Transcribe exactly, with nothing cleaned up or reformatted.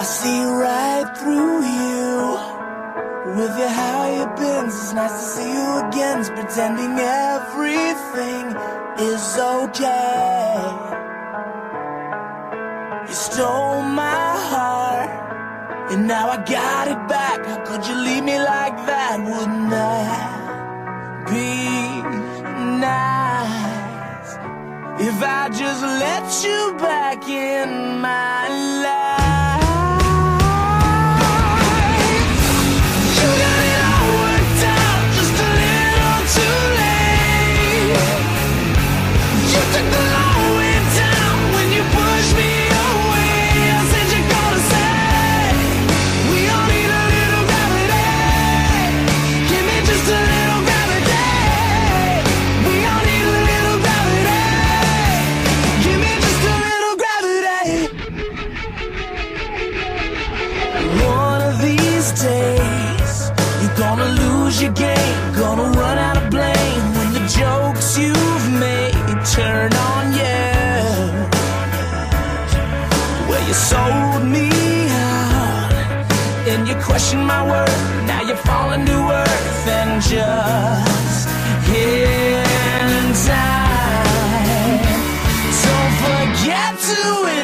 see right through you. With your how you been, it's nice to see you again. It's pretending everything is okay. You stole my heart, and now I got it back. How could you leave me like that? Wouldn't that be nice if I just let you back in my life? You got it all worked out, just a little too late. You took the long way down when you pushed me away. I said you're gonna say we all need a little gravity. Give me just a little gravity. We all need a little gravity. Give me just a little gravity. One of these days you're gonna lose your game, gonna run out of blame when the jokes you've made turn on you. Well, you sold me out and you questioned my worth. Now you're falling to earth and just in time. So forget to